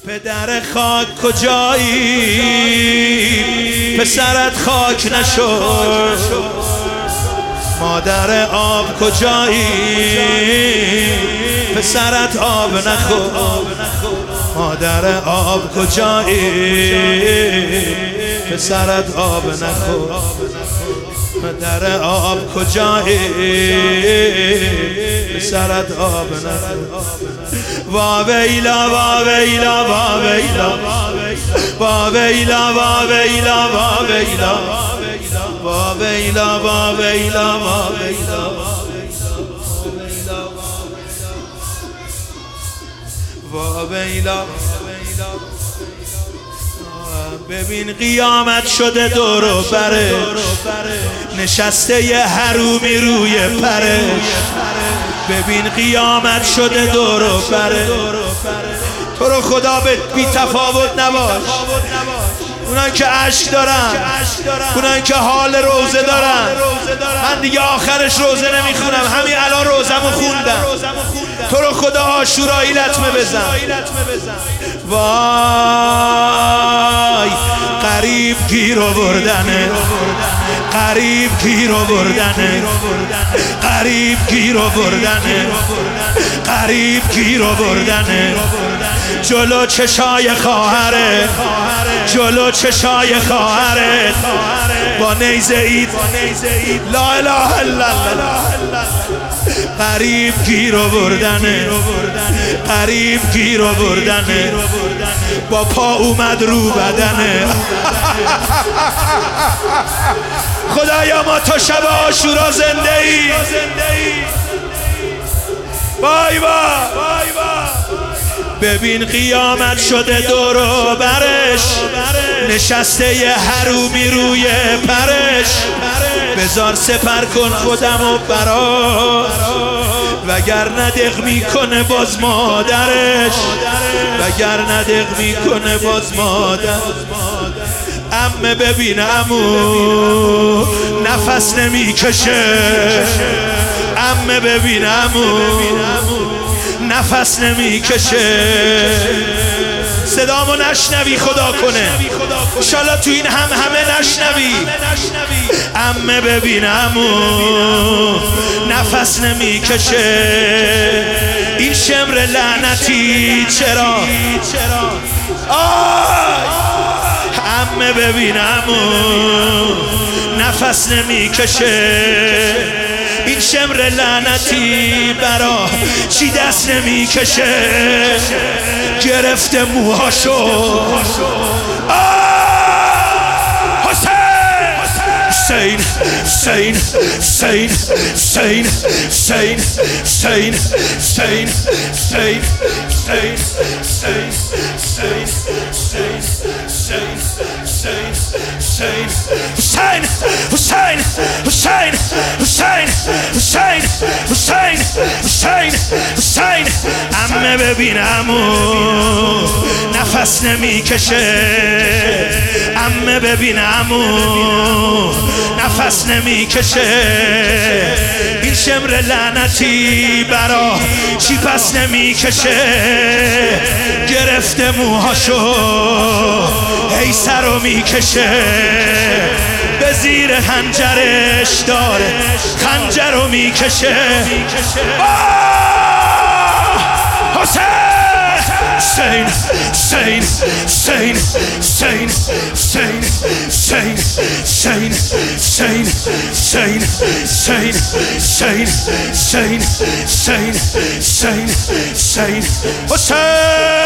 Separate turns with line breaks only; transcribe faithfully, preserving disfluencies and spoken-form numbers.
پدر خاک کجایی؟ پسرت خاک نشد. مادر آب کجایی؟ پسرت آب نخور. مادر آب کجایی؟ پسرت آب نخور. مادر آب کجایی؟ پسرت آب نخور. وا ویلا وا ویلا وا ویلا وا ویلا وا ویلا وا ویلا وا ویلا وا ویلا وا ویلا وا ویلا. ببین قیامت شده دور و برش، نشسته یه حرومی روی پرش. ببین قیامت شده دور و برش. تو رو خدا به بی تفاوت نباش. اونان که عشق دارن، اونان که حال روزه دارن. من دیگه آخرش روزه نمیخونم، همین الان روزمو خوندم. تو رو خدا عاشورایی لطمه بزن. وای قریب گیر آوردنه، قریب گیر آوردنه، قریب گیر آوردنه، قریب گیر آوردنه. جلو چشای خواهره، جلو چشای خواهره با نیزه اید لا اله الا الله. قریب گیر آوردنه، قریب گیر آوردنه. با پا اومد رو بدنه. خدایا ما تا شب عاشورا زنده ای. وای وای. ببین قیامت شده دور و برش، نشسته یه حرومی روی پرش. بذار سپر کن خودمو برات، وگر ندق میکنه باز مادرش، وگر ندق میکنه باز مادر. عمه ببین عمو نفس نمیکشه. عمه ببین عمو نفس نمیکشه. صدامو نشنوی خدا کنه، انشالله تو این هم همه نشنوی. عمه ببین عمو نفس نمیکشه. این شمر لعنتی چرا؟ آی عمه ببین عمو نفس نمیکشه. این شمر لعنتی برا چی دست نمیکشه؟ گرفته موهاشو. حسین حسین حسین حسین حسین حسین حسین حسین حسین حسین حسین حسین حسین حسین حسین حسین حسین. عمه ببین عمو نفس نمیکشه. عمه ببین عمو نفس نمیکشه. این شمر لعنتی برا چی پس نمیکشه؟ گرفته موهاشو هی سرو میکشه. به زیر خنجرش داره خنجرو میکشه. حسین حسین حسین حسین حسین حسین حسین حسین حسین حسین حسین حسین حسین حسین حسین حسین.